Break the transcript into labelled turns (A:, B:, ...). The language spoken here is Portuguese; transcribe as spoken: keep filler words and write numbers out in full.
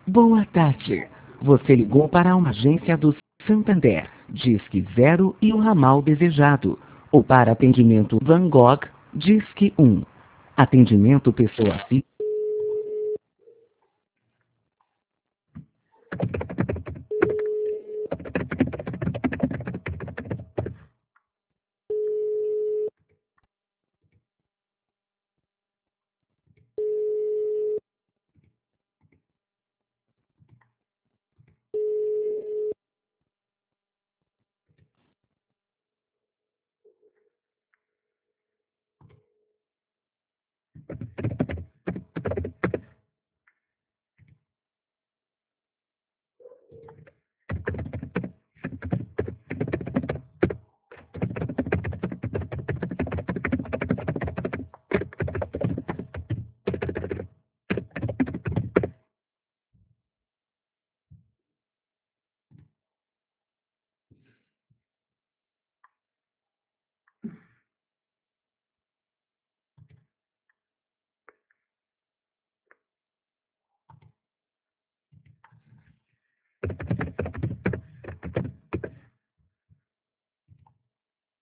A: Boa tarde. Você ligou para uma agência do Santander, Disque Zero e o ramal desejado. Ou para atendimento Van Gogh, Disque um. Atendimento pessoa física.